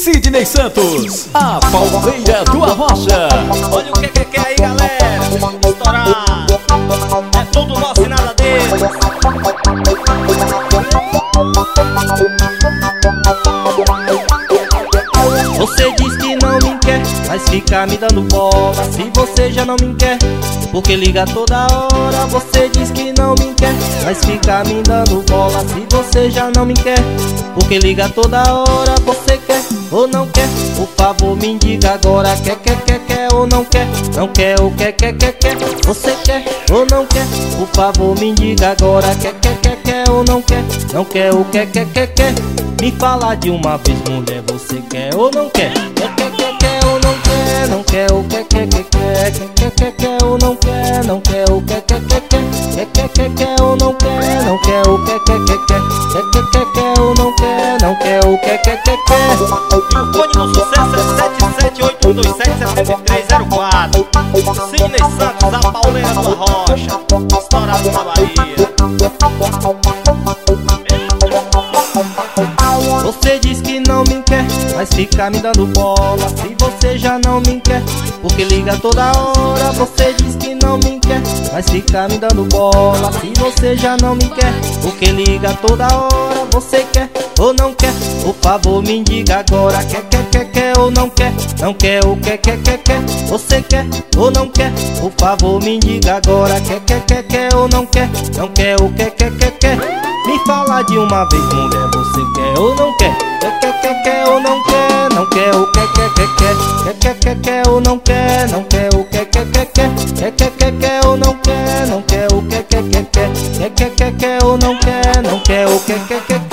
Sidney Santos, a palmeira do Arrocha. Olha o que aí, galera. Estourar. É tudo nosso e nada deles. Você diz que não me quer, mas fica me dando bola. Se você já não me quer, porque liga toda hora. Você diz que não me quer, mas fica me dando bola. Se você já não me quer, porque liga toda hora. Você quer ou não quer? Por favor me diga agora. Quer ou não quer? Não quer ou quer? Você quer ou não quer? Por favor me diga agora. Quer ou não quer? Não quer ou quer? Me fala de uma vez, mulher, você quer ou não quer? Quer ou não quer? Não quer ou quer? Quer ou não quer? Não quer ou quer? Quer ou não quer? Não quer ou quer? Quer ou não quer? Não quer ou quer? E o fone do sucesso é 778277304. Sidney Santos, a pauleira do Arrocha, estourado na Bahia. Você diz que não me quer, mas fica me dando bola. Se você já não me quer, porque liga toda hora. Você diz que não me quer, mas fica me dando bola. Se você já não me quer, porque liga toda hora. Você quer ou não quer? Por favor me diga agora. Quer ou não quer? Não quer ou quer? Você quer ou não quer? Por favor me diga agora. Quer ou não quer? Não quer ou quer? Me fala de uma vez, mulher, você quer ou não quer? Quer ou não quer? Não quer ou quer? Quer ou não quer? Não quer ou quer? Quer ou não quer? Não quer ou quer? Quer ou não quer? Não quer ou quer?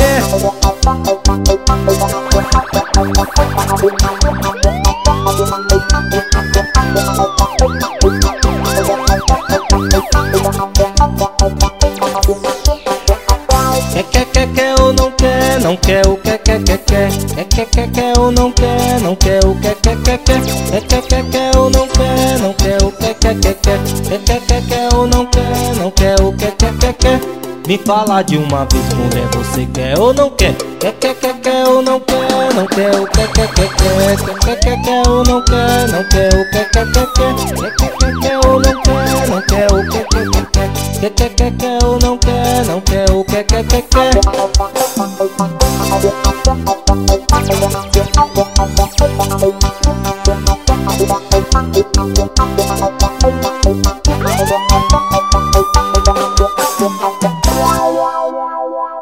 Quer ou não quer? Não quer ou quer? Quer ou não quer? Não quer ou quer? Quer ou não quer? Não quer ou quer? Quer ou não quer? Não quer ou quer? Me fala de uma vez, mulher, você quer ou não quer? Quer ou não quer? Não quer ou quer? Quer ou não quer? Não quer ou quer? Quer ou não quer? Não quer ou quer? Quer ou não quer? Não quer ou quer?